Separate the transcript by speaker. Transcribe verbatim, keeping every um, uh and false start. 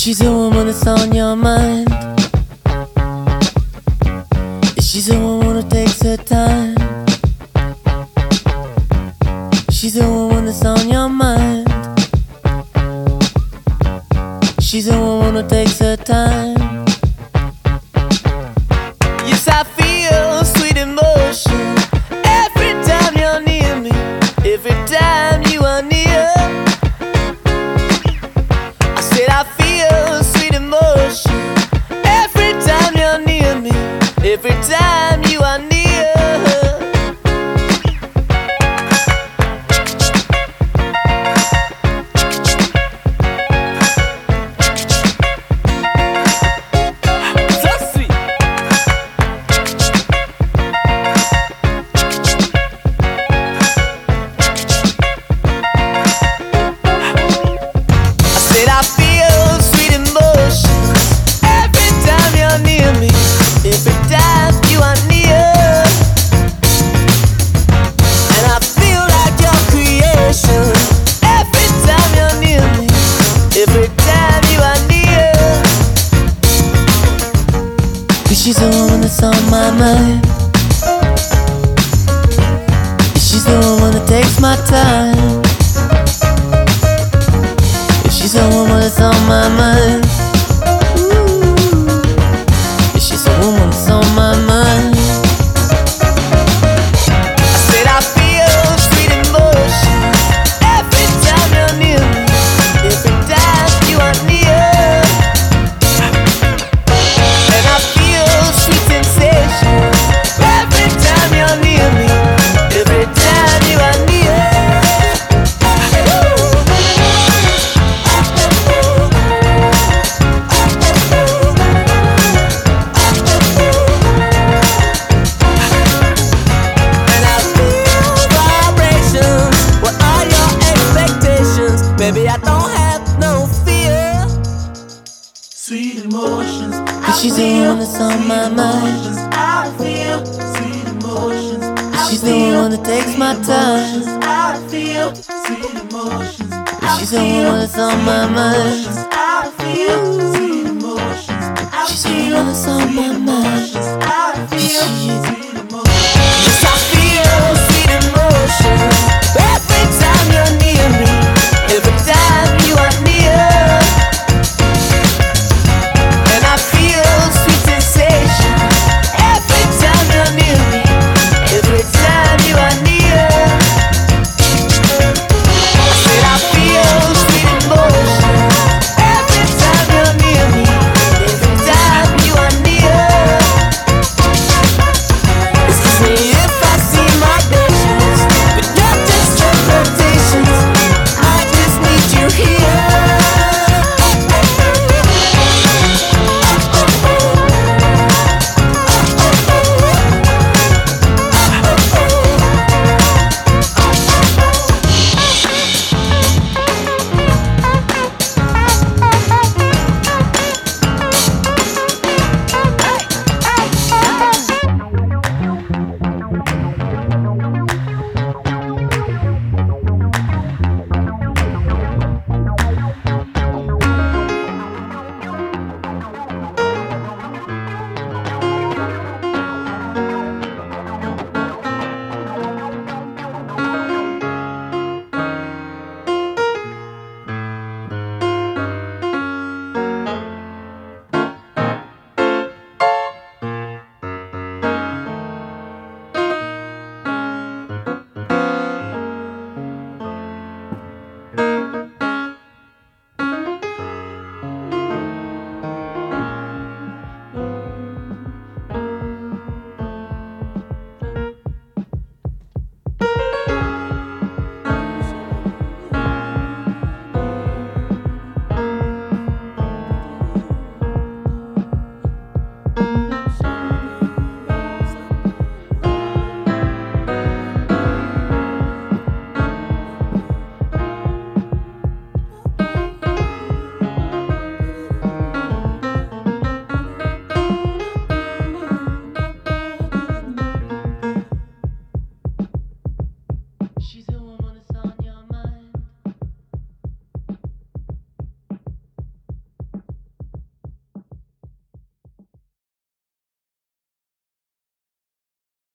Speaker 1: She's the woman that's on your mind. She's the woman who takes her time. She's the woman that's on your mind. She's the woman who takes her time. Yes, I feel sweet emotion every time you're near me, every time you are near. I said I feel sweet emotion every time you're near me, every time you are near. I feel sweet emotion every time you're near me, every time you are near. And I feel like your creation every time you're near me, every time you are near. 'Cause she's the woman that's on my mind. She's the woman that takes my time. She's the woman that's on my mind. Ooh. She's the woman that's on my mind. I said I feel sweet emotion every time you're near me, every time you are near. And I feel sweet sensation every time you're near me, every time you are near. Baby, I don't have no fear.
Speaker 2: Sweet emotions,
Speaker 1: Cause she's the one that's on my mind.
Speaker 2: I feel sweet emotions.
Speaker 1: She's the one that takes my time.
Speaker 2: I feel sweet emotions.
Speaker 1: She's the one that's on my mind.
Speaker 2: I feel sweet emotions.
Speaker 1: She's the one that's on my mind.
Speaker 2: I feel
Speaker 1: She is.